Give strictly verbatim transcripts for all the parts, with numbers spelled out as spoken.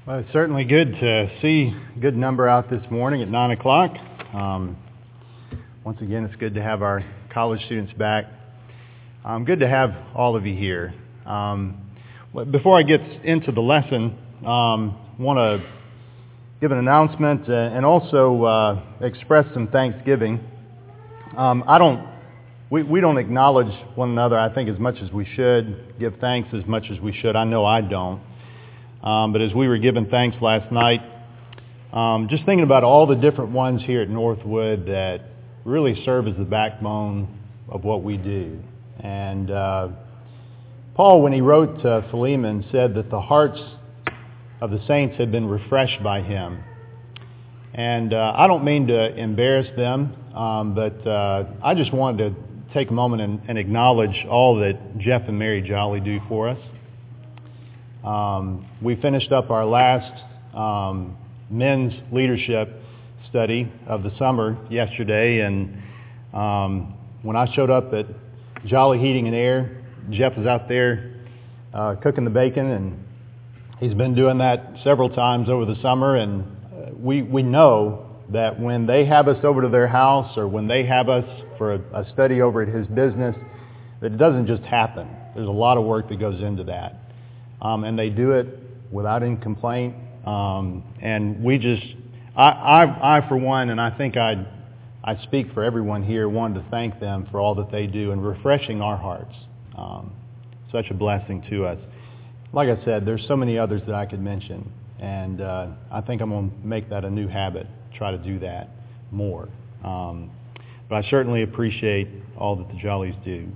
Well, it's certainly good to see a good number out this morning at nine o'clock. Um, once again, it's good to have our college students back. Um, good to have all of you here. Um, before I get into the lesson, um, I want to give an announcement and also uh, express some thanksgiving. Um, I don't, we, we don't acknowledge one another, I think, as much as we should, give thanks as much as we should. I know I don't. Um, but as we were giving thanks last night, um, just thinking about all the different ones here at Northwood that really serve as the backbone of what we do. And uh, Paul, when he wrote to Philemon, said that the hearts of the saints had been refreshed by him. And uh, I don't mean to embarrass them, um, but uh, I just wanted to take a moment and, and acknowledge all that Jeff and Mary Jolly do for us. Um, we finished up our last um, men's leadership study of the summer yesterday, and um, when I showed up at Jolly Heating and Air, Jeff was out there uh, cooking the bacon, and he's been doing that several times over the summer, and uh, we, we know that when they have us over to their house or when they have us for a, a study over at his business, that it doesn't just happen. There's a lot of work that goes into that. Um, and they do it without any complaint. Um, and we just, I, I, I for one, and I think I, I speak for everyone here, wanted to thank them for all that they do in refreshing our hearts. Um, such a blessing to us. Like I said, there's so many others that I could mention, and uh, I think I'm going to make that a new habit, try to do that more. Um, but I certainly appreciate all that the Jollies do.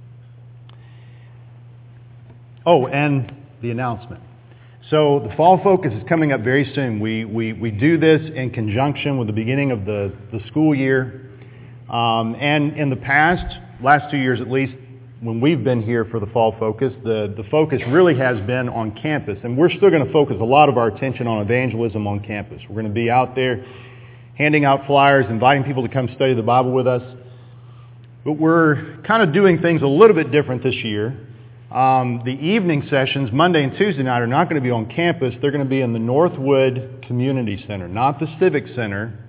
Oh, and the announcement. So the Fall Focus is coming up very soon. We we, we do this in conjunction with the beginning of the, the school year. Um, and in the past, last two years at least, when we've been here for the Fall Focus, the, the focus really has been on campus. And we're still going to focus a lot of our attention on evangelism on campus. We're going to be out there handing out flyers, inviting people to come study the Bible with us. But we're kind of doing things a little bit different this year. Um, the evening sessions, Monday and Tuesday night, are not going to be on campus. They're going to be in the Northwood Community Center, not the Civic Center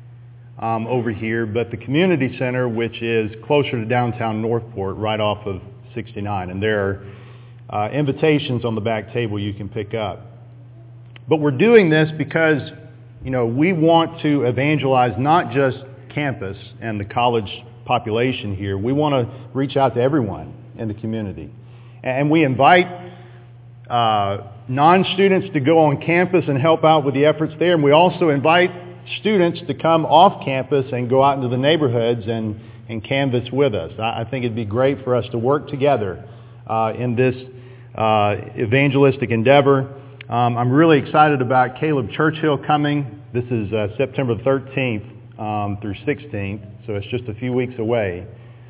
um, over here, but the Community Center, which is closer to downtown Northport, right off of sixty-nine. And there are uh, invitations on the back table you can pick up. But we're doing this because, you know, we want to evangelize not just campus and the college population here. We want to reach out to everyone in the community. And we invite uh, non-students to go on campus and help out with the efforts there. And we also invite students to come off campus and go out into the neighborhoods and, and canvass with us. I, I think it'd be great for us to work together uh, in this uh, evangelistic endeavor. Um, I'm really excited about Caleb Churchill coming. This is uh, September thirteenth um, through sixteenth, so it's just a few weeks away.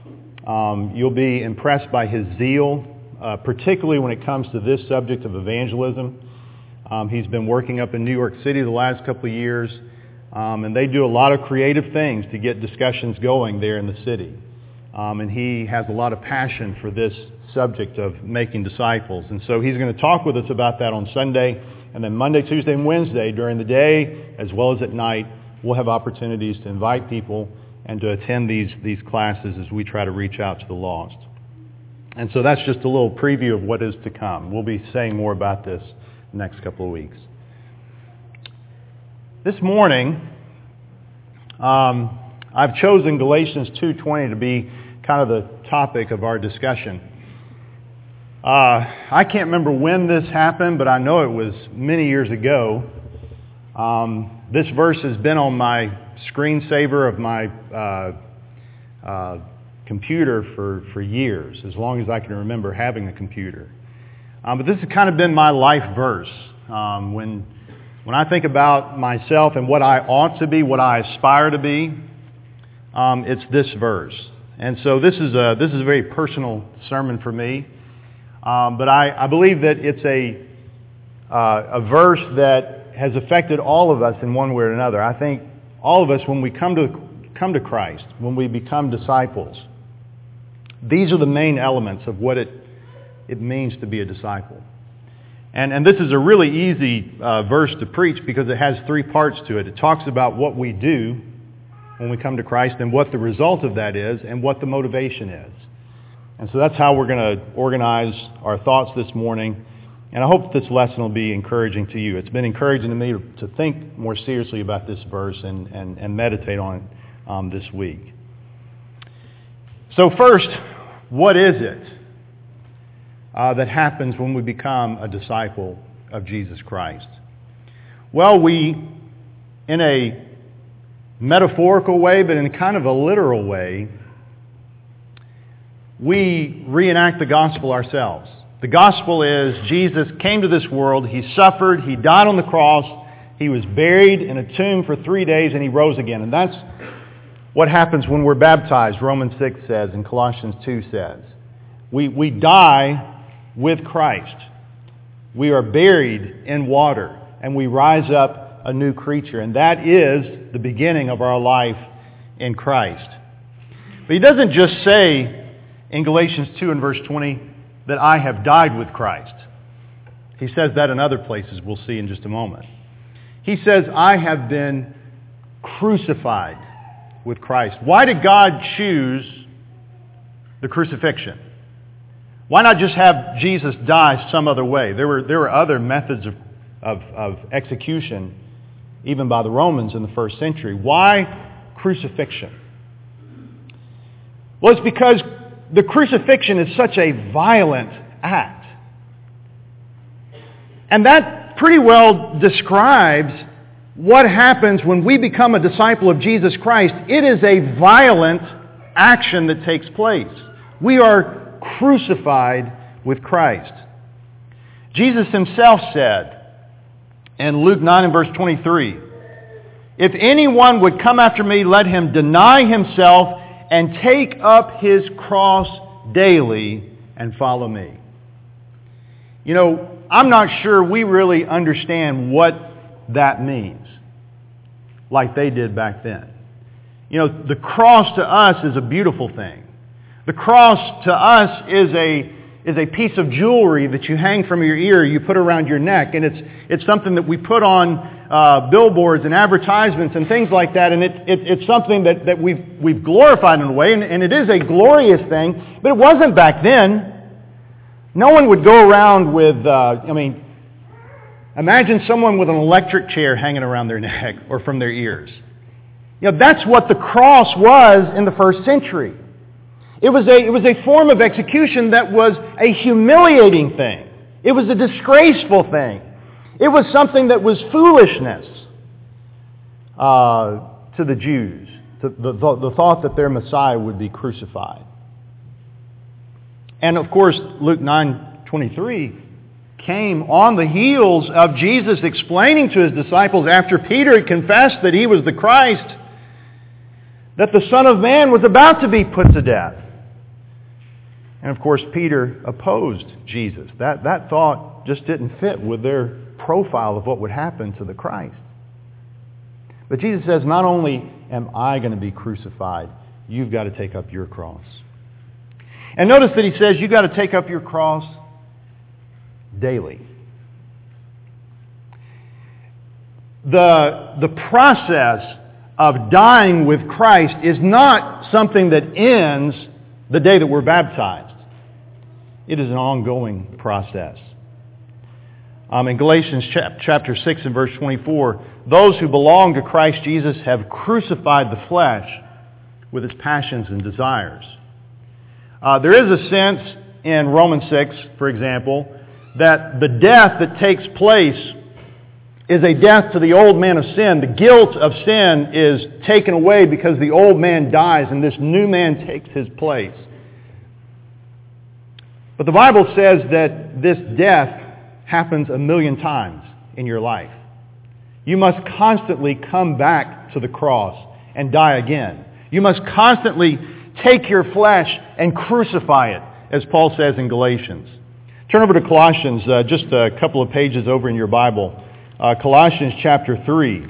Um, you'll be impressed by his zeal, Uh, particularly when it comes to this subject of evangelism. Um, he's been working up in New York City the last couple of years, um, and they do a lot of creative things to get discussions going there in the city. Um, and he has a lot of passion for this subject of making disciples. And so he's going to talk with us about that on Sunday, and then Monday, Tuesday, and Wednesday during the day, as well as at night, we'll have opportunities to invite people and to attend these, these classes as we try to reach out to the lost. And so that's just a little preview of what is to come. We'll be saying more about this the next couple of weeks. This morning, um, I've chosen Galatians two twenty to be kind of the topic of our discussion. Uh, I can't remember when this happened, but I know it was many years ago. Um, this verse has been on my screensaver of my uh, uh, computer for, for years, as long as I can remember having a computer. Um, but this has kind of been my life verse. Um, when when I think about myself and what I ought to be, what I aspire to be, um, it's this verse. And so this is a this is a very personal sermon for me. Um, but I, I believe that it's a uh, a verse that has affected all of us in one way or another. I think all of us, when we come to come to Christ, when we become disciples, these are the main elements of what it, it means to be a disciple. And, and this is a really easy uh, verse to preach because it has three parts to it. It talks about what we do when we come to Christ and what the result of that is and what the motivation is. And so that's how we're going to organize our thoughts this morning. And I hope this lesson will be encouraging to you. It's been encouraging to me to, to think more seriously about this verse and, and, and meditate on it um, this week. So first, what is it uh, that happens when we become a disciple of Jesus Christ? Well, we, in a metaphorical way, but in kind of a literal way, we reenact the gospel ourselves. The gospel is Jesus came to this world, He suffered, He died on the cross, He was buried in a tomb for three days, and He rose again. And that's what happens when we're baptized, Romans six says, and Colossians two says. We, we die with Christ. We are buried in water, and we rise up a new creature. And that is the beginning of our life in Christ. But He doesn't just say in Galatians two and verse twenty, that I have died with Christ. He says that in other places we'll see in just a moment. He says, I have been crucified with Christ. Why did God choose the crucifixion? Why not just have Jesus die some other way? There were, there were other methods of, of, of execution, even by the Romans in the first century. Why crucifixion? Well, it's because the crucifixion is such a violent act. And that pretty well describes what happens when we become a disciple of Jesus Christ. It is a violent action that takes place. We are crucified with Christ. Jesus Himself said in Luke nine and verse twenty-three, if anyone would come after me, let him deny himself and take up his cross daily and follow me. You know, I'm not sure we really understand what that means like they did back then. You know, the cross to us is a beautiful thing. The cross to us is a is a piece of jewelry that you hang from your ear, you put around your neck, and it's it's something that we put on uh, billboards and advertisements and things like that, and it, it, it's something that, that we've we've glorified in a way, and, and it is a glorious thing, but it wasn't back then. No one would go around with, uh, I mean, imagine someone with an electric chair hanging around their neck or from their ears. You know, that's what the cross was in the first century. It was a, it was a form of execution that was a humiliating thing. It was a disgraceful thing. It was something that was foolishness uh, to the Jews, to the, the, the thought that their Messiah would be crucified. And of course, Luke nine twenty-three came on the heels of Jesus explaining to His disciples after Peter had confessed that He was the Christ, that the Son of Man was about to be put to death. And of course, Peter opposed Jesus. That, that thought just didn't fit with their profile of what would happen to the Christ. But Jesus says, not only am I going to be crucified, you've got to take up your cross. And notice that He says you've got to take up your cross daily. The, the process of dying with Christ is not something that ends the day that we're baptized. It is an ongoing process. Um, in Galatians chapter six and verse twenty-four, those who belong to Christ Jesus have crucified the flesh with its passions and desires. Uh, there is a sense in Romans six, for example, that the death that takes place is a death to the old man of sin. The guilt of sin is taken away because the old man dies and this new man takes his place. But the Bible says that this death happens a million times in your life. You must constantly come back to the cross and die again. You must constantly take your flesh and crucify it, as Paul says in Galatians. Turn over to Colossians, uh, just a couple of pages over in your Bible. Uh, Colossians chapter three.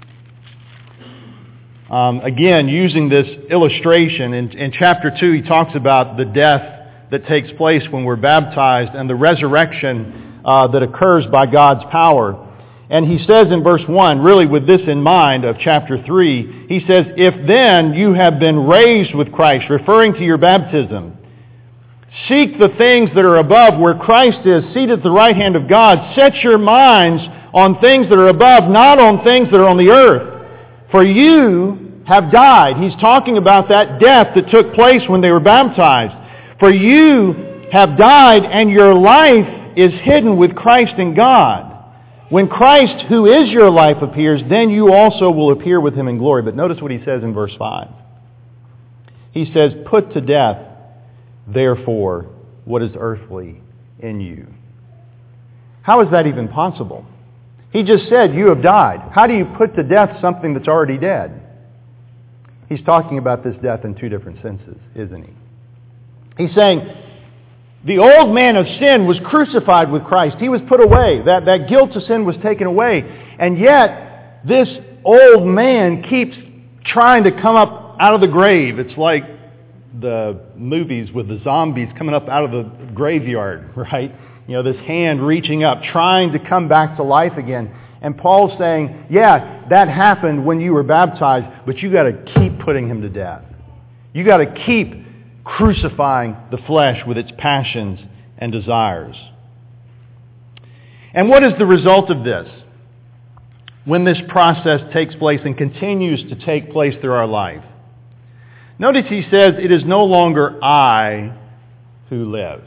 Um, again, using this illustration, in, in chapter two he talks about the death that takes place when we're baptized and the resurrection uh, that occurs by God's power. And he says in verse one, really with this in mind of chapter three, he says, if then you have been raised with Christ, referring to your baptism, seek the things that are above where Christ is, seated at the right hand of God. Set your minds on things that are above, not on things that are on the earth. For you have died. He's talking about that death that took place when they were baptized. For you have died, and your life is hidden with Christ in God. When Christ, who is your life, appears, then you also will appear with Him in glory. But notice what he says in verse five. He says, put to death, therefore, what is earthly in you. How is that even possible? He just said, you have died. How do you put to death something that's already dead? He's talking about this death in two different senses, isn't he? He's saying, the old man of sin was crucified with Christ. He was put away. That, that guilt of sin was taken away. And yet, this old man keeps trying to come up out of the grave. It's like the movies with the zombies coming up out of the graveyard, right? You know, this hand reaching up, trying to come back to life again. And Paul's saying, yeah, that happened when you were baptized, but you got to keep putting him to death. You got to keep crucifying the flesh with its passions and desires. And what is the result of this? When this process takes place and continues to take place through our life. Notice he says, it is no longer I who live.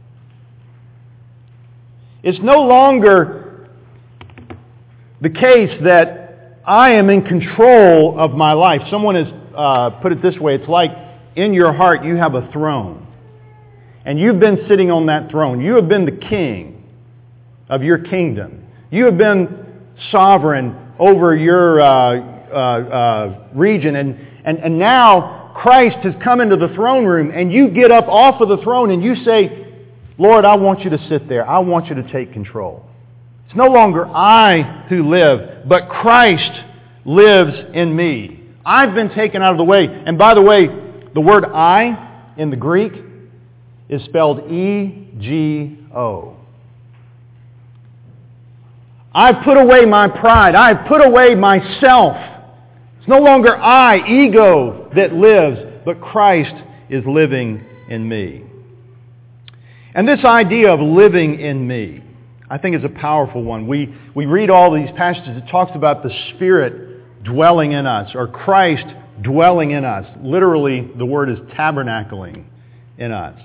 It's no longer the case that I am in control of my life. Someone has uh, put it this way, it's like in your heart you have a throne. And you've been sitting on that throne. You have been the king of your kingdom. You have been sovereign over your uh, uh, uh, region. And, and, and now Christ has come into the throne room and you get up off of the throne and you say, Lord, I want you to sit there. I want you to take control. It's no longer I who live, but Christ lives in me. I've been taken out of the way. And by the way, the word I in the Greek is spelled E G O. I've put away my pride. I've put away myself. It's no longer I, ego, that lives, but Christ is living in me. And this idea of living in me, I think is a powerful one. We, we read all these passages. It talks about the Spirit dwelling in us, or Christ dwelling in us. Literally, the word is tabernacling in us.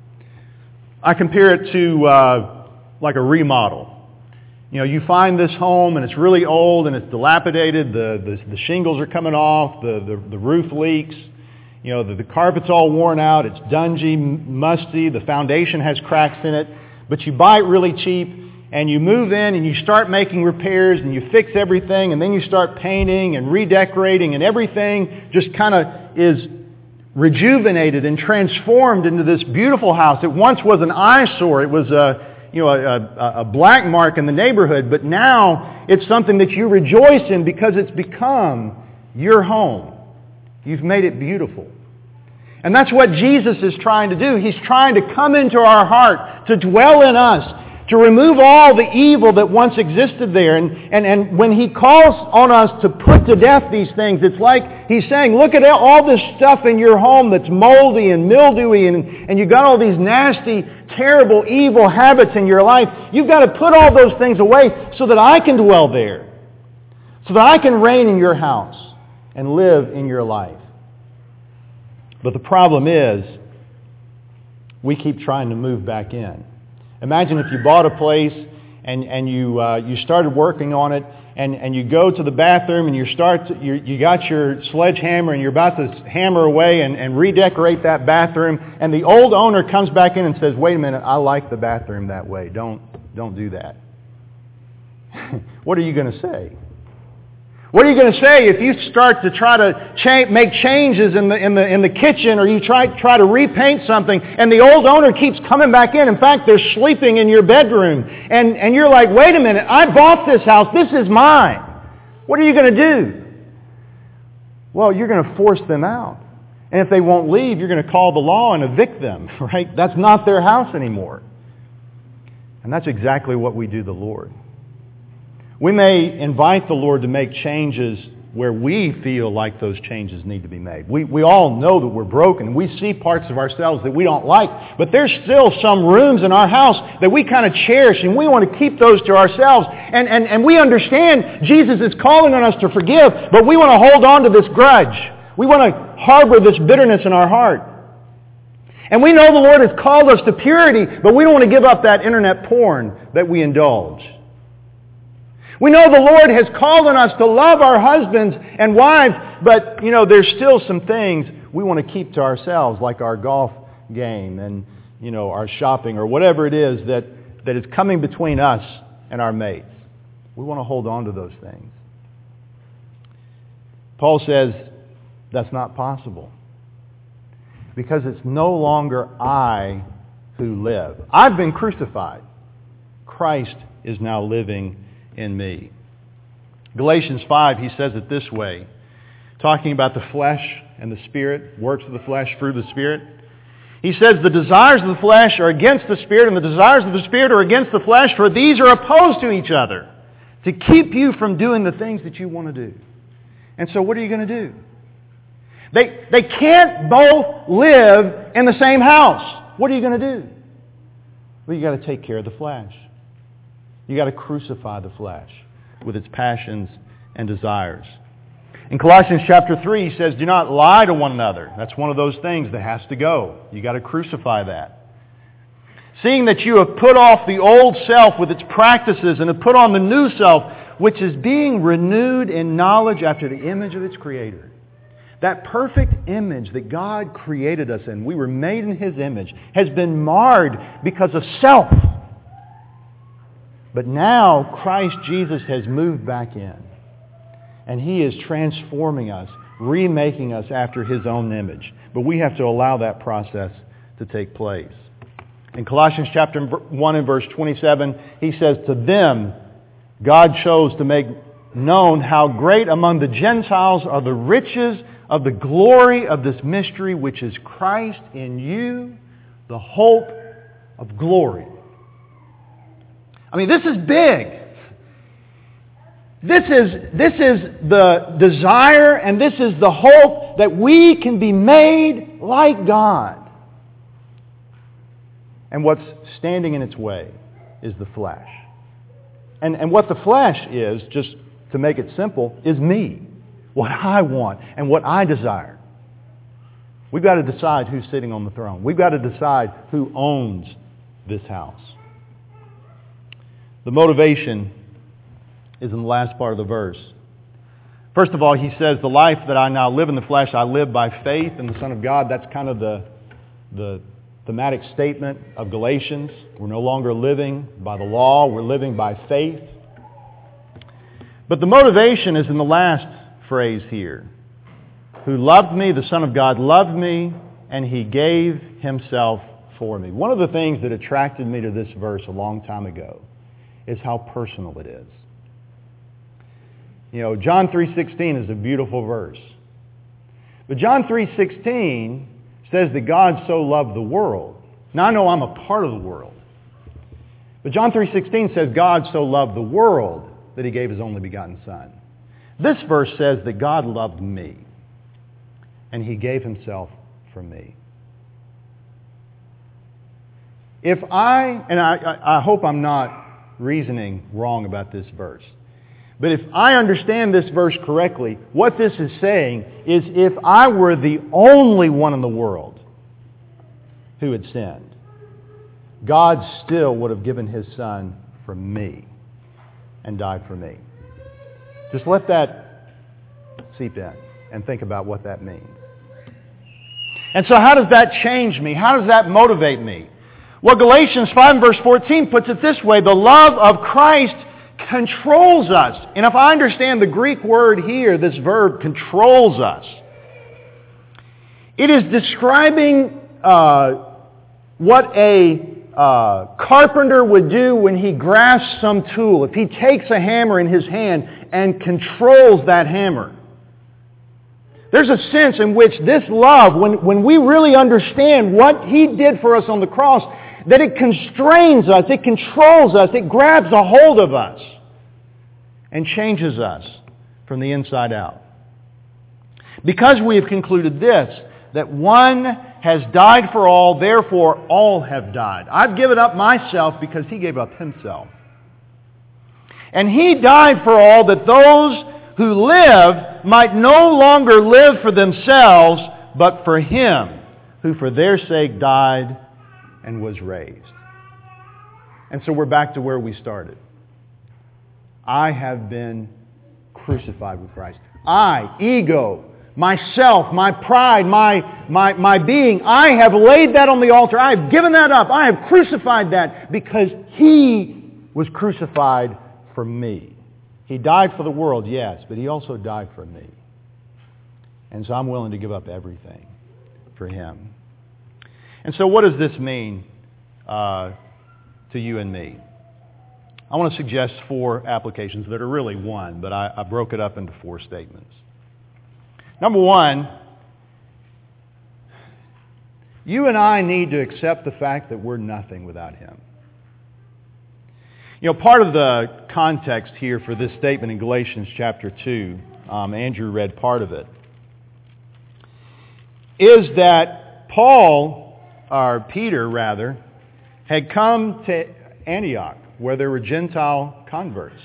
I compare it to uh, like a remodel. You know, you find this home and it's really old and it's dilapidated. The, the, the shingles are coming off. The, the, the roof leaks. You know, the, the carpet's all worn out. It's dungy, musty. The foundation has cracks in it. But you buy it really cheap and you move in and you start making repairs and you fix everything and then you start painting and redecorating and everything just kind of is rejuvenated and transformed into this beautiful house. It once was an eyesore. It was a, you know, a, a, a black mark in the neighborhood, but now it's something that you rejoice in because it's become your home. You've made it beautiful. And that's what Jesus is trying to do. He's trying to come into our heart, to dwell in us, to remove all the evil that once existed there. And, and, and when He calls on us to put to death these things, it's like He's saying, look at all this stuff in your home that's moldy and mildewy and, and you've got all these nasty, terrible, evil habits in your life. You've got to put all those things away so that I can dwell there. So that I can reign in your house and live in your life. But the problem is, we keep trying to move back in. Imagine if you bought a place and, and you uh, you started working on it and, and you go to the bathroom and you start to, you you got your sledgehammer and you're about to hammer away and, and redecorate that bathroom and the old owner comes back in and says, wait a minute, I like the bathroom that way. Don't don't do that. What are you going to say? What are you going to say if you start to try to cha- make changes in the in the in the kitchen, or you try try to repaint something, and the old owner keeps coming back in? In fact, they're sleeping in your bedroom, and and you're like, wait a minute, I bought this house. This is mine. What are you going to do? Well, you're going to force them out, and if they won't leave, you're going to call the law and evict them. Right? That's not their house anymore. And that's exactly what we do the Lord. We may invite the Lord to make changes where we feel like those changes need to be made. We, we all know that we're broken. We see parts of ourselves that we don't like. But there's still some rooms in our house that we kind of cherish, and we want to keep those to ourselves. And, and, and we understand Jesus is calling on us to forgive, but we want to hold on to this grudge. We want to harbor this bitterness in our heart. And we know the Lord has called us to purity, but we don't want to give up that internet porn that we indulge. We know the Lord has called on us to love our husbands and wives, but, you know, there's still some things we want to keep to ourselves, like our golf game and, you know, our shopping or whatever it is that, that is coming between us and our mates. We want to hold on to those things. Paul says that's not possible because it's no longer I who live. I've been crucified. Christ is now living in me. Galatians five, he says it this way, talking about the flesh and the Spirit, works of the flesh through the Spirit. He says the desires of the flesh are against the Spirit, and the desires of the Spirit are against the flesh, for these are opposed to each other, to keep you from doing the things that you want to do. And so what are you going to do? They, they can't both live in the same house. What are you going to do? Well, you got to take care of the flesh. You got to crucify the flesh with its passions and desires. In Colossians chapter three, he says, do not lie to one another. That's one of those things that has to go. You got to crucify that. Seeing that you have put off the old self with its practices and have put on the new self, which is being renewed in knowledge after the image of its Creator. That perfect image that God created us in, we were made in His image, has been marred because of self. But now Christ Jesus has moved back in. And He is transforming us, remaking us after His own image. But we have to allow that process to take place. In Colossians chapter one and verse twenty-seven, he says, to them God chose to make known how great among the Gentiles are the riches of the glory of this mystery, which is Christ in you, the hope of glory. I mean, this is big. This is, this is the desire and this is the hope that we can be made like God. And what's standing in its way is the flesh. And, and what the flesh is, just to make it simple, is me. What I want and what I desire. We've got to decide who's sitting on the throne. We've got to decide who owns this house. The motivation is in the last part of the verse. First of all, he says, the life that I now live in the flesh, I live by faith in the Son of God. That's kind of the, the thematic statement of Galatians. We're no longer living by the law. We're living by faith. But the motivation is in the last phrase here. Who loved me, the Son of God loved me, and He gave Himself for me. One of the things that attracted me to this verse a long time ago is how personal it is. You know, John three sixteen is a beautiful verse. But John three sixteen says that God so loved the world. Now I know I'm a part of the world. But John three sixteen says God so loved the world that He gave His only begotten Son. This verse says that God loved me and He gave Himself for me. If I, and I, I hope I'm not reasoning wrong about this verse, but if I understand this verse correctly, what this is saying is if I were the only one in the world who had sinned, God still would have given His Son for me and died for me. Just let that seep in and think about what that means. And so how does that change me? How does that motivate me? Well, Galatians five and verse fourteen puts it this way. The love of Christ controls us. And if I understand the Greek word here, this verb controls us, it is describing uh, what a uh, carpenter would do when he grasps some tool. If he takes a hammer in his hand and controls that hammer. There's a sense in which this love, when, when we really understand what He did for us on the cross, that it constrains us, it controls us, it grabs a hold of us and changes us from the inside out. Because we have concluded this, that one has died for all, therefore all have died. I've given up myself because He gave up Himself. And He died for all, that those who live might no longer live for themselves, but for Him who for their sake died and was raised. And so we're back to where we started. I have been crucified with Christ. I, ego, myself, my pride, my, my, my being, I have laid that on the altar. I have given that up. I have crucified that because He was crucified for me. He died for the world, yes, but He also died for me. And so I'm willing to give up everything for Him. And so what does this mean uh, to you and me? I want to suggest four applications that are really one, but I, I broke it up into four statements. Number one, you and I need to accept the fact that we're nothing without Him. You know, part of the context here for this statement in Galatians chapter two, um, Andrew read part of it, is that Paul, or Peter rather, had come to Antioch where there were Gentile converts.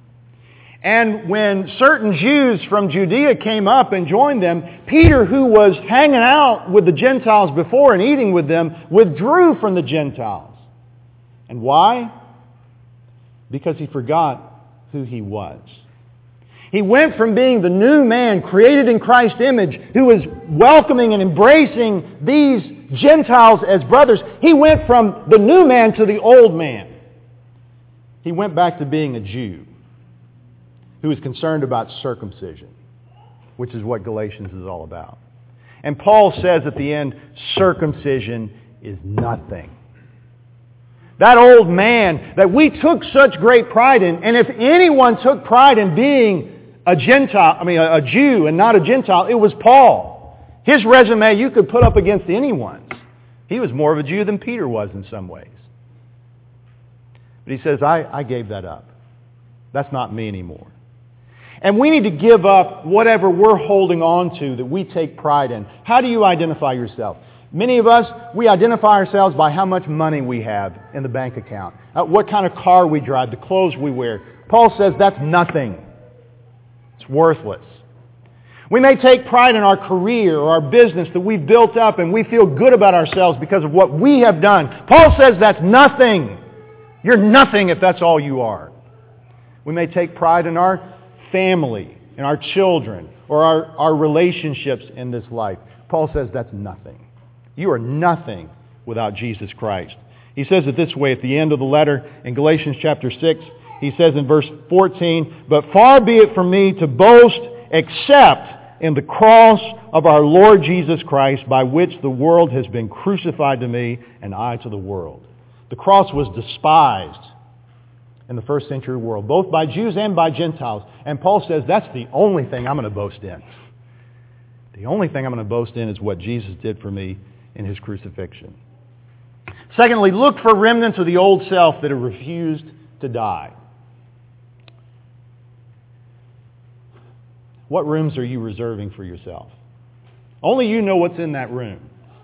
And when certain Jews from Judea came up and joined them, Peter, who was hanging out with the Gentiles before and eating with them, withdrew from the Gentiles. And why? Because he forgot who he was. He went from being the new man created in Christ's image, who was welcoming and embracing these Gentiles as brothers. He went from the new man to the old man. He went back to being a Jew who was concerned about circumcision, which is what Galatians is all about. And Paul says at the end, circumcision is nothing. That old man that we took such great pride in, and if anyone took pride in being a Gentile, I mean a, a Jew and not a Gentile, it was Paul. His resume you could put up against anyone's. He was more of a Jew than Peter was in some ways. But he says, I, I gave that up. That's not me anymore. And we need to give up whatever we're holding on to that we take pride in. How do you identify yourself? Many of us, we identify ourselves by how much money we have in the bank account, uh, what kind of car we drive, the clothes we wear. Paul says that's nothing. It's worthless. We may take pride in our career or our business that we've built up and we feel good about ourselves because of what we have done. Paul says that's nothing. You're nothing if that's all you are. We may take pride in our family, in our children, or our, our relationships in this life. Paul says that's nothing. You are nothing without Jesus Christ. He says it this way at the end of the letter in Galatians chapter six. He says in verse fourteen, "But far be it from me to boast except in the cross of our Lord Jesus Christ, by which the world has been crucified to me and I to the world." The cross was despised in the first century world, both by Jews and by Gentiles. And Paul says that's the only thing I'm going to boast in. The only thing I'm going to boast in is what Jesus did for me in His crucifixion. Secondly, look for remnants of the old self that have refused to die. What rooms are you reserving for yourself? Only you know what's in that room.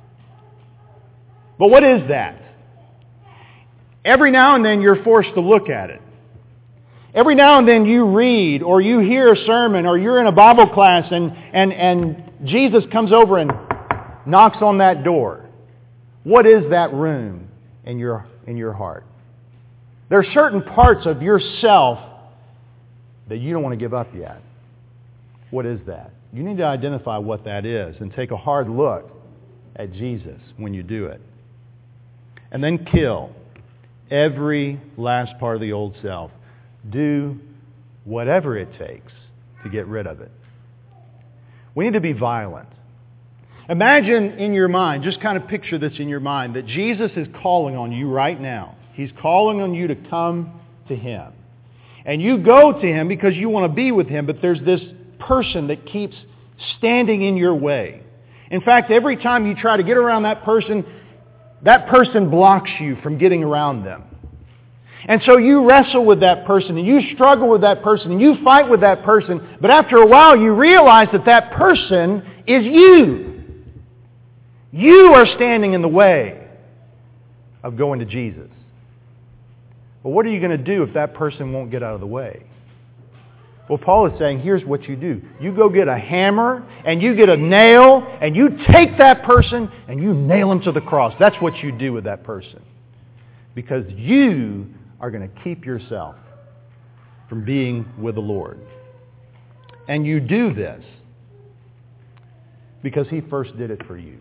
But what is that? Every now and then you're forced to look at it. Every now and then you read or you hear a sermon or you're in a Bible class and, and, and Jesus comes over and knocks on that door. What is that room in your, in your heart? There are certain parts of yourself that you don't want to give up yet. What is that? You need to identify what that is and take a hard look at Jesus when you do it. And then kill every last part of the old self. Do whatever it takes to get rid of it. We need to be violent. Imagine in your mind, just kind of picture this in your mind, that Jesus is calling on you right now. He's calling on you to come to Him. And you go to Him because you want to be with Him, but there's this person that keeps standing in your way. In fact, every time you try to get around that person, that person blocks you from getting around them. And so you wrestle with that person, and you struggle with that person, and you fight with that person, but after a while you realize that that person is you. You are standing in the way of going to Jesus. But what are you going to do if that person won't get out of the way? Well, Paul is saying, here's what you do. You go get a hammer, and you get a nail, and you take that person, and you nail him to the cross. That's what you do with that person. Because you are going to keep yourself from being with the Lord. And you do this because He first did it for you.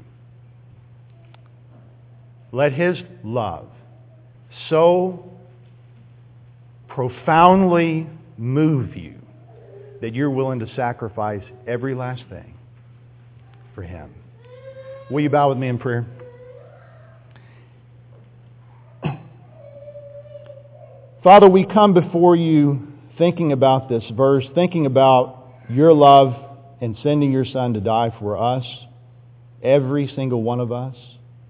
Let His love so profoundly move you that you're willing to sacrifice every last thing for Him. Will you bow with me in prayer? Father, we come before you thinking about this verse, thinking about your love in sending your Son to die for us, every single one of us.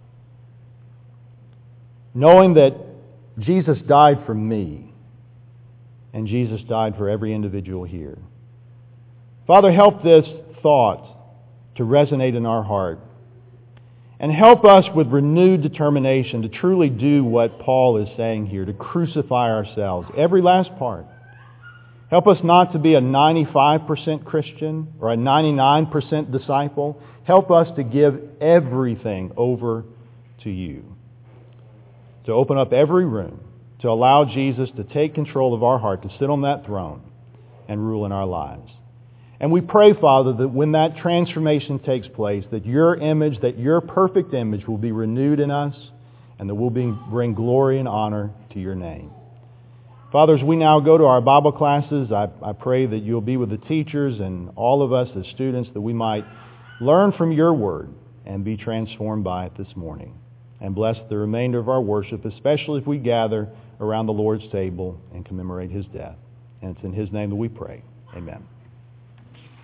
Knowing that Jesus died for me, and Jesus died for every individual here. Father, help this thought to resonate in our heart. And help us with renewed determination to truly do what Paul is saying here, to crucify ourselves, every last part. Help us not to be a ninety-five percent Christian or a ninety-nine percent disciple. Help us to give everything over to you. To open up every room, to allow Jesus to take control of our heart, to sit on that throne and rule in our lives. And we pray, Father, that when that transformation takes place, that your image, that your perfect image will be renewed in us, and that we'll be, bring glory and honor to your name. Father, as we now go to our Bible classes, I, I pray that you'll be with the teachers and all of us as students, that we might learn from your word and be transformed by it this morning. And bless the remainder of our worship, especially if we gather around the Lord's table and commemorate His death. And it's in His name that we pray. Amen.